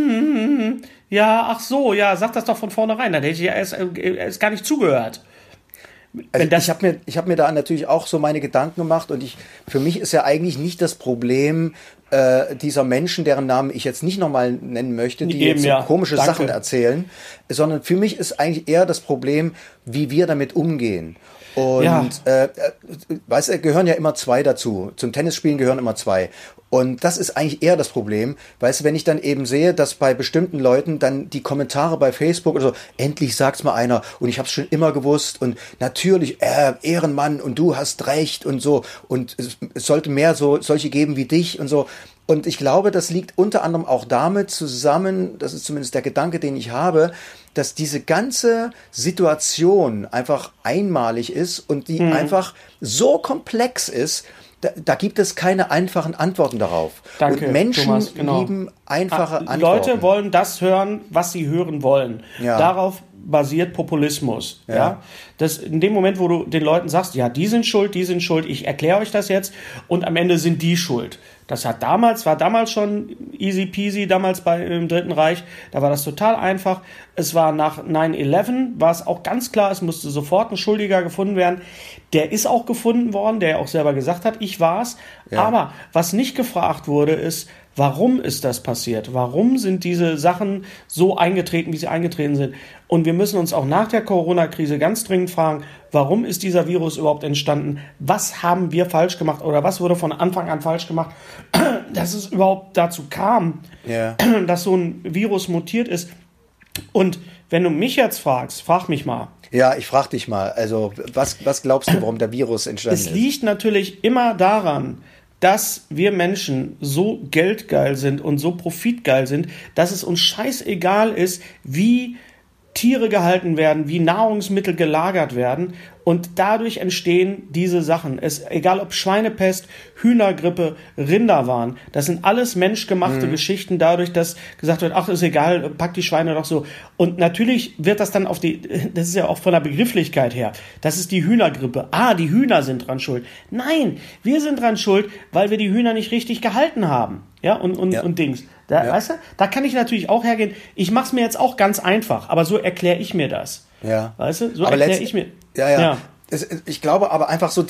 Speaker 1: ja, ach so, ja, sag das doch von vornherein. Dann hätte ich ja erst gar nicht zugehört.
Speaker 2: Also ich hab mir da natürlich auch so meine Gedanken gemacht und für mich ist ja eigentlich nicht das Problem dieser Menschen, deren Namen ich jetzt nicht nochmal nennen möchte, die jetzt so komische Sachen erzählen, sondern für mich ist eigentlich eher das Problem, wie wir damit umgehen. Und weißt du, gehören ja immer 2 dazu. Zum Tennisspielen gehören immer 2. Und das ist eigentlich eher das Problem. Weißt du, wenn ich dann eben sehe, dass bei bestimmten Leuten dann die Kommentare bei Facebook oder so, endlich sagt's mal einer und ich hab's schon immer gewusst und natürlich, Ehrenmann und du hast recht und so und es sollte mehr solche geben wie dich und so. Und ich glaube, das liegt unter anderem auch damit zusammen, das ist zumindest der Gedanke, den ich habe, dass diese ganze Situation einfach einmalig ist und die einfach so komplex ist, da gibt es keine einfachen Antworten darauf.
Speaker 1: Danke,
Speaker 2: und Menschen
Speaker 1: Thomas,
Speaker 2: lieben einfache Antworten.
Speaker 1: Leute wollen das hören, was sie hören wollen. Ja. Darauf basiert Populismus. Ja. Das in dem Moment, wo du den Leuten sagst, ja, die sind schuld, ich erkläre euch das jetzt und am Ende sind die schuld. Das war damals schon easy peasy, damals im Dritten Reich, da war das total einfach. Es war nach 9/11, war es auch ganz klar, es musste sofort ein Schuldiger gefunden werden. Der ist auch gefunden worden, der ja auch selber gesagt hat, ich war's. Ja. Aber was nicht gefragt wurde, ist, warum ist das passiert? Warum sind diese Sachen so eingetreten, wie sie eingetreten sind? Und wir müssen uns auch nach der Corona-Krise ganz dringend fragen, warum ist dieser Virus überhaupt entstanden? Was haben wir falsch gemacht oder was wurde von Anfang an falsch gemacht, dass es überhaupt dazu kam, dass so ein Virus mutiert ist? Und wenn du mich jetzt fragst, frag mich mal.
Speaker 2: Ja, ich frag dich mal. Also was glaubst du, warum der Virus entstanden ist?
Speaker 1: Es liegt natürlich immer daran, dass wir Menschen so geldgeil sind und so profitgeil sind, dass es uns scheißegal ist, wie Tiere gehalten werden, wie Nahrungsmittel gelagert werden und dadurch entstehen diese Sachen. Egal ob Schweinepest, Hühnergrippe, Rinderwahn, das sind alles menschgemachte Geschichten dadurch, dass gesagt wird, ach, ist egal, pack die Schweine doch so. Und natürlich wird das dann das ist ja auch von der Begrifflichkeit her, das ist die Hühnergrippe. Die Hühner sind dran schuld. Nein, wir sind dran schuld, weil wir die Hühner nicht richtig gehalten haben. Ja, und Dings. Weißt du, da kann ich natürlich auch hergehen. Ich mache es mir jetzt auch ganz einfach, aber so erkläre ich mir das.
Speaker 2: Ja.
Speaker 1: Weißt du, so erkläre ich mir.
Speaker 2: Ja. Ich glaube aber einfach so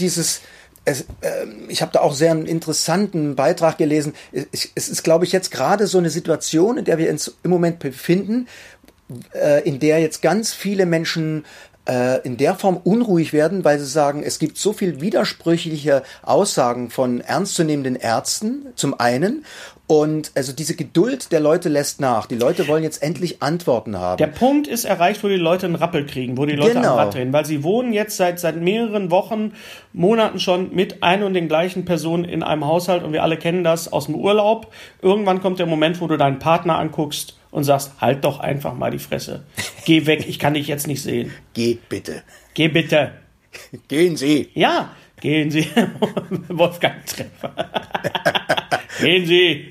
Speaker 2: ich habe da auch sehr einen interessanten Beitrag gelesen. Es ist, glaube ich, jetzt gerade so eine Situation, in der wir uns im Moment befinden, in der jetzt ganz viele Menschen in der Form unruhig werden, weil sie sagen, es gibt so viel widersprüchliche Aussagen von ernstzunehmenden Ärzten zum einen und also diese Geduld der Leute lässt nach. Die Leute wollen jetzt endlich Antworten haben.
Speaker 1: Der Punkt ist erreicht, wo die Leute einen Rappel kriegen, wo die Leute am Rad drehen, weil sie wohnen jetzt seit mehreren Wochen, Monaten schon mit ein und den gleichen Personen in einem Haushalt und wir alle kennen das aus dem Urlaub. Irgendwann kommt der Moment, wo du deinen Partner anguckst und sagst, halt doch einfach mal die Fresse. Geh weg, ich kann dich jetzt nicht sehen.
Speaker 2: Geh bitte.
Speaker 1: Geh bitte.
Speaker 2: Gehen Sie.
Speaker 1: Ja, gehen Sie. Wolfgang Treffer. Gehen Sie.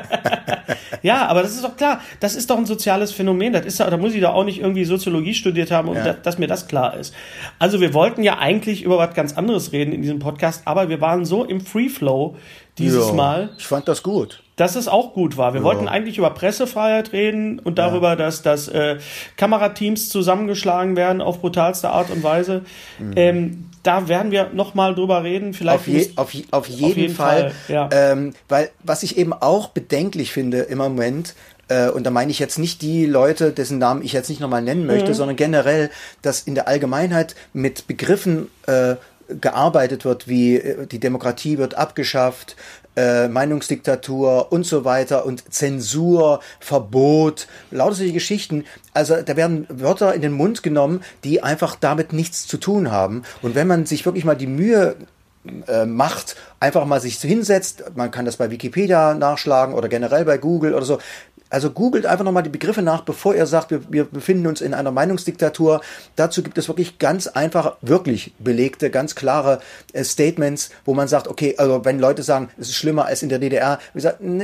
Speaker 1: Ja, aber das ist doch klar. Das ist doch ein soziales Phänomen. Da muss ich doch auch nicht irgendwie Soziologie studiert haben, dass mir das klar ist. Also wir wollten ja eigentlich über was ganz anderes reden in diesem Podcast, aber wir waren so im Free Flow dieses Mal.
Speaker 2: Ich fand das gut.
Speaker 1: Dass es auch gut war. Wir wollten eigentlich über Pressefreiheit reden und darüber, dass Kamerateams zusammengeschlagen werden auf brutalste Art und Weise. Da werden wir noch mal drüber reden. Vielleicht
Speaker 2: auf jeden Fall. Ja. Weil was ich eben auch bedenklich finde im Moment, und da meine ich jetzt nicht die Leute, dessen Namen ich jetzt nicht nochmal nennen möchte, sondern generell, dass in der Allgemeinheit mit Begriffen gearbeitet wird, wie die Demokratie wird abgeschafft, Meinungsdiktatur und so weiter und Zensur, Verbot, lauter solche Geschichten. Also da werden Wörter in den Mund genommen, die einfach damit nichts zu tun haben. Und wenn man sich wirklich mal die Mühe macht, einfach mal sich hinsetzt, man kann das bei Wikipedia nachschlagen oder generell bei Google oder so. Also googelt einfach nochmal die Begriffe nach, bevor ihr sagt, wir befinden uns in einer Meinungsdiktatur. Dazu gibt es wirklich ganz einfach, wirklich belegte, ganz klare Statements, wo man sagt, okay, also wenn Leute sagen, es ist schlimmer als in der DDR, wir sagen,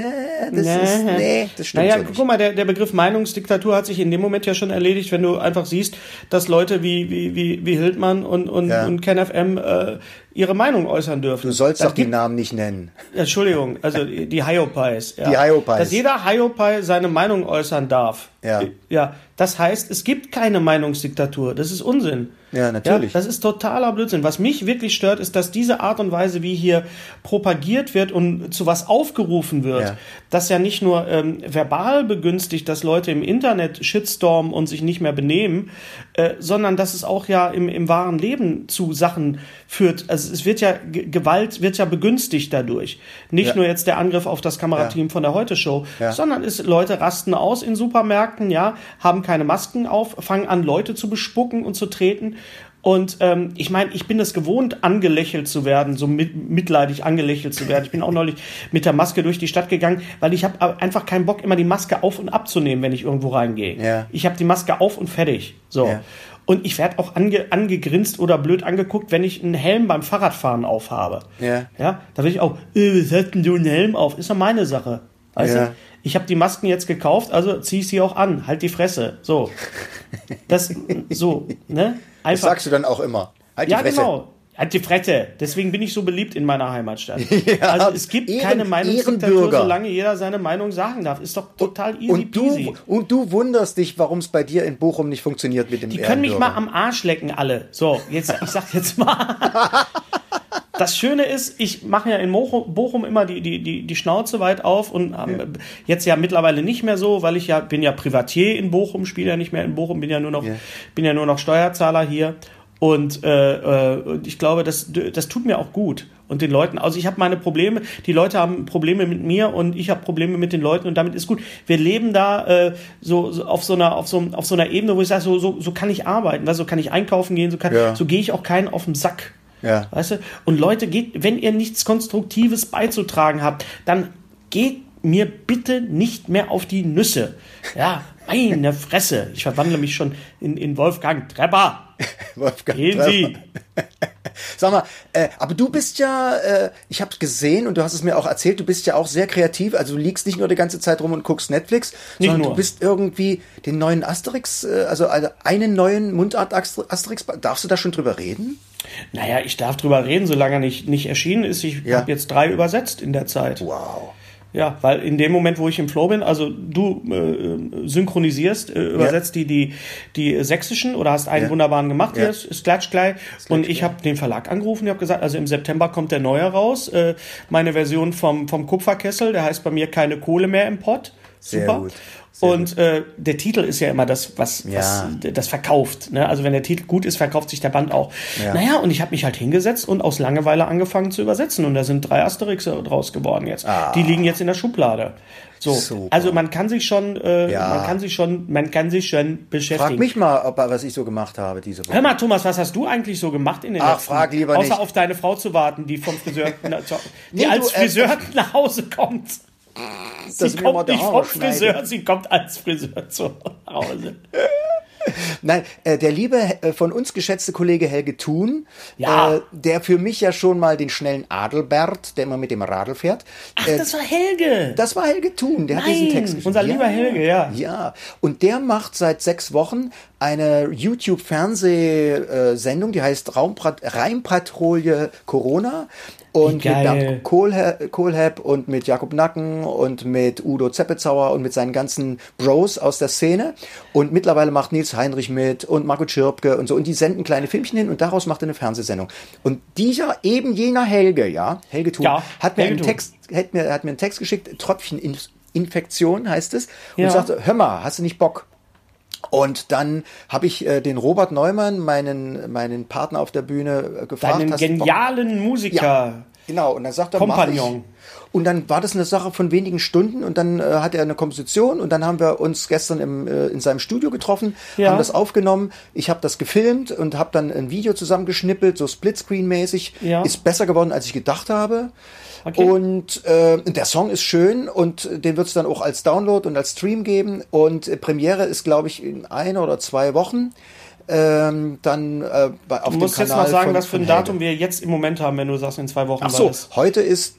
Speaker 2: das stimmt so nicht.
Speaker 1: Guck mal, der Begriff Meinungsdiktatur hat sich in dem Moment ja schon erledigt, wenn du einfach siehst, dass Leute wie Hildmann und KenFM ihre Meinung äußern dürfen.
Speaker 2: Du sollst doch die Namen nicht nennen.
Speaker 1: Entschuldigung, also die Hyopies. Ja.
Speaker 2: Die Hyopies.
Speaker 1: Dass jeder Hyopie seine Meinung äußern darf. Ja. Das heißt, es gibt keine Meinungsdiktatur. Das ist Unsinn.
Speaker 2: Ja, natürlich.
Speaker 1: Ja, das ist totaler Blödsinn. Was mich wirklich stört, ist, dass diese Art und Weise, wie hier propagiert wird und zu was aufgerufen wird, das ja nicht nur verbal begünstigt, dass Leute im Internet shitstormen und sich nicht mehr benehmen, sondern dass es auch ja im wahren Leben zu Sachen führt. Also es wird ja, Gewalt wird ja begünstigt dadurch. Nicht nur jetzt der Angriff auf das Kamerateam von der Heute-Show, sondern Leute rasten aus in Supermärkten, haben keine Masken auf, fangen an, Leute zu bespucken und zu treten. Und ich meine, ich bin es gewohnt, angelächelt zu werden, so mitleidig angelächelt zu werden. Ich bin auch neulich mit der Maske durch die Stadt gegangen, weil ich habe einfach keinen Bock, immer die Maske auf- und abzunehmen, wenn ich irgendwo reingege.
Speaker 2: Ja.
Speaker 1: Ich habe die Maske auf und fertig. So. Ja. Und ich werde auch angegrinst oder blöd angeguckt, wenn ich einen Helm beim Fahrradfahren aufhabe.
Speaker 2: Ja.
Speaker 1: Da will ich auch, was hast denn du einen Helm auf? Ist doch meine Sache. Weißt du? Ich habe die Masken jetzt gekauft, also ziehe ich sie auch an. Halt die Fresse. So. Das, so, ne?
Speaker 2: Einfach. Das sagst du dann auch immer. Halt die Fresse. Ja, genau.
Speaker 1: Halt die Fresse. Deswegen bin ich so beliebt in meiner Heimatstadt. Also es gibt keine Meinungsdiktatur, solange jeder seine Meinung sagen darf. Ist doch total easy peasy.
Speaker 2: Und du wunderst dich, warum es bei dir in Bochum nicht funktioniert mit dem
Speaker 1: Die können mich mal am Arsch lecken, alle. So, jetzt, ich sag jetzt mal. Das Schöne ist, ich mache ja in Bochum immer die Schnauze weit auf und jetzt ja mittlerweile nicht mehr so, weil ich bin ja Privatier in Bochum, spiele ja nicht mehr in Bochum, bin ja nur noch Steuerzahler hier. Und ich glaube, das tut mir auch gut. Und den Leuten, also ich habe meine Probleme, die Leute haben Probleme mit mir und ich habe Probleme mit den Leuten und damit ist gut. Wir leben da so auf so einer Ebene, wo ich sage, so kann ich arbeiten, so kann ich einkaufen gehen, so gehe ich auch keinen auf den Sack. Ja. Weißt du? Und Leute, wenn ihr nichts Konstruktives beizutragen habt, dann geht mir bitte nicht mehr auf die Nüsse. Ja, meine Fresse. Ich verwandle mich schon in Wolfgang Trepper.
Speaker 2: Wolfgang Trepper. Sie. Sag mal, aber du bist ja, ich habe gesehen und du hast es mir auch erzählt, du bist ja auch sehr kreativ, also du liegst nicht nur die ganze Zeit rum und guckst Netflix, sondern du bist irgendwie den neuen Asterix, also einen neuen Mundart Asterix, darfst du da schon drüber reden?
Speaker 1: Naja, ich darf drüber reden, solange er nicht erschienen ist. Ich habe jetzt 3 übersetzt in der Zeit.
Speaker 2: Wow.
Speaker 1: Ja, weil in dem Moment, wo ich im Flow bin, also du synchronisierst, übersetzt die sächsischen oder hast einen wunderbaren gemacht, hier ist Klatsch gleich. Und ich habe den Verlag angerufen, ich habe gesagt, also im September kommt der neue raus, meine Version vom Kupferkessel, der heißt bei mir keine Kohle mehr im Pott. Super. Sehr gut. Und der Titel ist ja immer das, was das verkauft. Ne? Also wenn der Titel gut ist, verkauft sich der Band auch. Ja. Naja, und ich habe mich halt hingesetzt und aus Langeweile angefangen zu übersetzen. Und da sind 3 Asterixe draus geworden jetzt. Die liegen jetzt in der Schublade. So, super. Also man kann sich schon beschäftigen.
Speaker 2: Frag mich mal, was ich so gemacht habe diese Woche.
Speaker 1: Hör mal, Thomas, was hast du eigentlich so gemacht in den letzten
Speaker 2: frag lieber
Speaker 1: außer
Speaker 2: nicht.
Speaker 1: auf deine Frau zu warten, die vom Friseur, als Friseur nach Hause kommt. Sie kommt nicht vom Friseur, sie kommt als Friseur zu Hause.
Speaker 2: Nein, der liebe, von uns geschätzte Kollege Helge Thun, der für mich ja schon mal den schnellen Adelbert, der immer mit dem Radl fährt.
Speaker 1: Ach, das war Helge.
Speaker 2: Das war Helge Thun, der hat diesen Text geschrieben.
Speaker 1: Unser lieber Helge, ja.
Speaker 2: Ja, und der macht seit 6 Wochen eine YouTube-Fernsehsendung, die heißt Reimpatrouille Corona. Und mit Bernd Kohlhepp und mit Jakob Nacken und mit Udo Zeppezauer und mit seinen ganzen Bros aus der Szene. Und mittlerweile macht Nils Heinrich mit und Marco Tschirpke und so. Und die senden kleine Filmchen hin und daraus macht er eine Fernsehsendung. Und jener Helge Thun, hat mir einen Text geschickt, Tröpfcheninfektion heißt es. Und sagte, hör mal, hast du nicht Bock? Und dann habe ich den Robert Neumann, meinen Partner auf der Bühne, gefragt.
Speaker 1: Deinen genialen Musiker.
Speaker 2: Ja, genau. Und dann sagt er,
Speaker 1: Kompagnon.
Speaker 2: Und dann war das eine Sache von wenigen Stunden und dann hat er eine Komposition und dann haben wir uns gestern in seinem Studio getroffen, haben das aufgenommen. Ich habe das gefilmt und habe dann ein Video zusammengeschnippelt, so Splitscreen-mäßig. Ja. Ist besser geworden, als ich gedacht habe. Okay. Und der Song ist schön und den wird es dann auch als Download und als Stream geben. Und Premiere ist, glaube ich, in 1 oder 2 Wochen. Dann auf dem Kanal.
Speaker 1: Du musst jetzt mal sagen, was für ein Datum wir jetzt im Moment haben, wenn du sagst, in 2 Wochen.
Speaker 2: Ach so, heute ist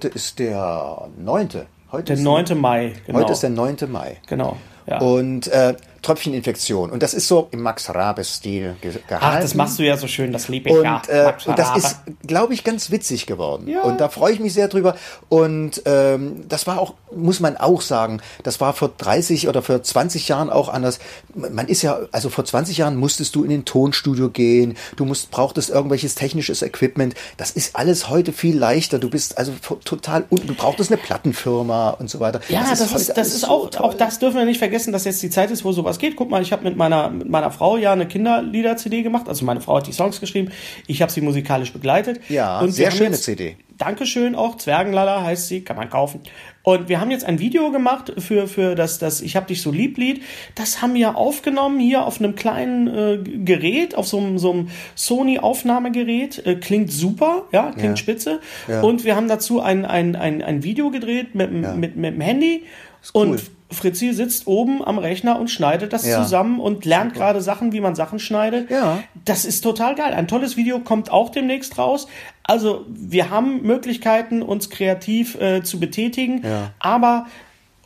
Speaker 2: der 9.
Speaker 1: Der 9. Mai.
Speaker 2: Genau. Heute ist der 9. Mai.
Speaker 1: Genau. Ja.
Speaker 2: Und Tröpfcheninfektion. Und das ist so im Max-Rabe-Stil gehalten. Ach,
Speaker 1: das machst du ja so schön, das liebe ich ja.
Speaker 2: Und das ist, glaube ich, ganz witzig geworden. Ja. Und da freue ich mich sehr drüber. Und das war auch, muss man auch sagen, das war vor 30 oder vor 20 Jahren auch anders. Man ist ja, also vor 20 Jahren musstest du in ein Tonstudio gehen, brauchtest irgendwelches technisches Equipment. Das ist alles heute viel leichter. Du bist also total, du brauchtest eine Plattenfirma und so weiter.
Speaker 1: Ja, das ist auch das dürfen wir nicht vergessen, dass jetzt die Zeit ist, wo sowas geht. Guck mal, ich habe mit meiner Frau ja eine Kinderlieder-CD gemacht. Also meine Frau hat die Songs geschrieben. Ich habe sie musikalisch begleitet.
Speaker 2: Ja, und sehr schöne CD.
Speaker 1: Dankeschön auch. Zwergenlala heißt sie, kann man kaufen. Und wir haben jetzt ein Video gemacht für das Ich hab dich so lieb Lied. Das haben wir aufgenommen hier auf einem kleinen Gerät, auf so einem Sony-Aufnahmegerät. Klingt super, ja, klingt spitze. Ja. Und wir haben dazu ein Video gedreht mit dem Handy. Cool. Und Fritzi sitzt oben am Rechner und schneidet das zusammen und lernt gerade Sachen, wie man Sachen schneidet. Ja. Das ist total geil. Ein tolles Video kommt auch demnächst raus. Also wir haben Möglichkeiten, uns kreativ zu betätigen, aber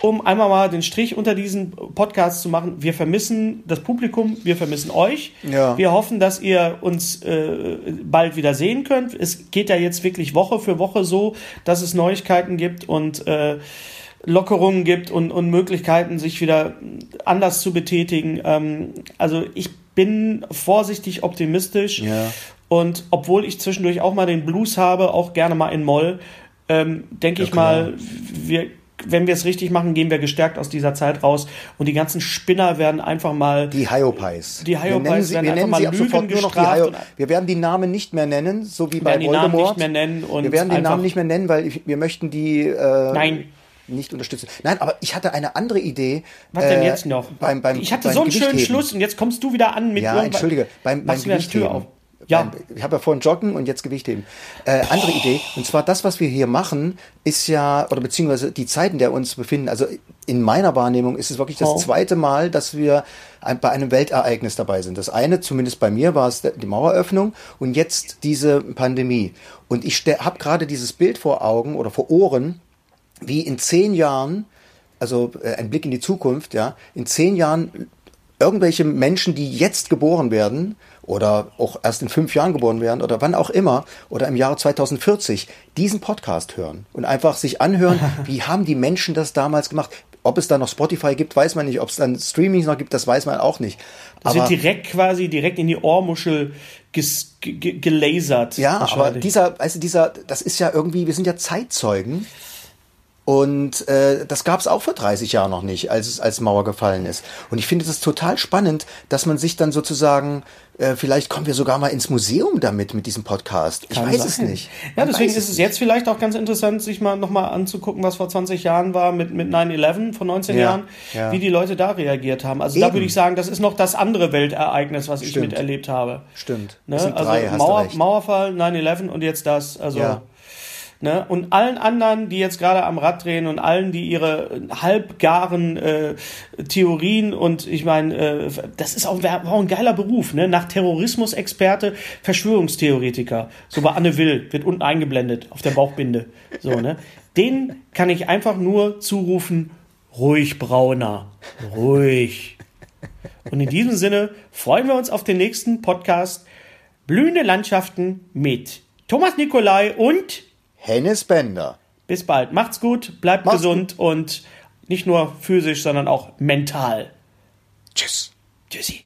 Speaker 1: um einmal mal den Strich unter diesen Podcast zu machen. Wir vermissen das Publikum, wir vermissen euch.
Speaker 2: Ja.
Speaker 1: Wir hoffen, dass ihr uns bald wieder sehen könnt. Es geht ja jetzt wirklich Woche für Woche so, dass es Neuigkeiten gibt und Lockerungen gibt und Möglichkeiten, sich wieder anders zu betätigen. Also ich bin vorsichtig optimistisch.
Speaker 2: Ja.
Speaker 1: Und obwohl ich zwischendurch auch mal den Blues habe, auch gerne mal in Moll, denke ich mal, wenn wir es richtig machen, gehen wir gestärkt aus dieser Zeit raus und die ganzen Spinner werden einfach mal...
Speaker 2: Die Hyopies.
Speaker 1: Die Hyopies werden einfach mal Lügen
Speaker 2: gestraft. Wir werden die Namen nicht mehr nennen, so wie bei Voldemort. Wir werden die Namen nicht mehr nennen, weil wir möchten die...
Speaker 1: Nein.
Speaker 2: Nicht unterstützen. Nein, aber ich hatte eine andere Idee.
Speaker 1: Was denn jetzt noch?
Speaker 2: Ich
Speaker 1: hatte so einen schönen Schluss und jetzt kommst du wieder an mit...
Speaker 2: Ja, entschuldige. Beim Gewichtheben.
Speaker 1: Ja.
Speaker 2: Ich habe ja vorhin Joggen und jetzt Gewichtheben. Andere Idee. Und zwar das, was wir hier machen, ist ja, oder beziehungsweise die Zeit, in der wir uns befinden, also in meiner Wahrnehmung ist es wirklich das zweite Mal, dass wir bei einem Weltereignis dabei sind. Das eine, zumindest bei mir, war es die Maueröffnung und jetzt diese Pandemie. Und ich habe gerade dieses Bild vor Augen oder vor Ohren, wie in 10 Jahren, also ein Blick in die Zukunft, ja, in 10 Jahren irgendwelche Menschen, die jetzt geboren werden oder auch erst in 5 Jahren geboren werden oder wann auch immer oder im Jahre 2040 diesen Podcast hören und einfach sich anhören, wie haben die Menschen das damals gemacht. Ob es da noch Spotify gibt, weiß man nicht. Ob es dann Streaming noch gibt, das weiß man auch nicht.
Speaker 1: Das wird direkt in die Ohrmuschel gelasert.
Speaker 2: Ja, aber das ist ja irgendwie, wir sind ja Zeitzeugen. Und das gab es auch vor 30 Jahren noch nicht, als Mauer gefallen ist. Und ich finde das total spannend, dass man sich dann sozusagen, vielleicht kommen wir sogar mal ins Museum damit, mit diesem Podcast. Ich weiß es nicht.
Speaker 1: Ja, deswegen ist es jetzt vielleicht auch ganz interessant, sich mal nochmal anzugucken, was vor 20 Jahren war mit 9/11, vor 19 Jahren, wie die Leute da reagiert haben. Also da würde ich sagen, das ist noch das andere Weltereignis, was ich miterlebt habe.
Speaker 2: Stimmt.
Speaker 1: Ne? Also Mauerfall, 9/11 und jetzt das. Also ne? Und allen anderen, die jetzt gerade am Rad drehen und allen, die ihre halbgaren Theorien und ich meine, das ist auch ein geiler Beruf, ne? Nach Terrorismusexperte, Verschwörungstheoretiker. So bei Anne Will, wird unten eingeblendet auf der Bauchbinde. So, ne? Den kann ich einfach nur zurufen, ruhig, Brauner, ruhig. Und in diesem Sinne freuen wir uns auf den nächsten Podcast Blühende Landschaften mit Thomas Nicolai und
Speaker 2: Hennes Bender.
Speaker 1: Bis bald. Macht's gut, bleibt gesund und nicht nur physisch, sondern auch mental.
Speaker 2: Tschüss.
Speaker 1: Tschüssi.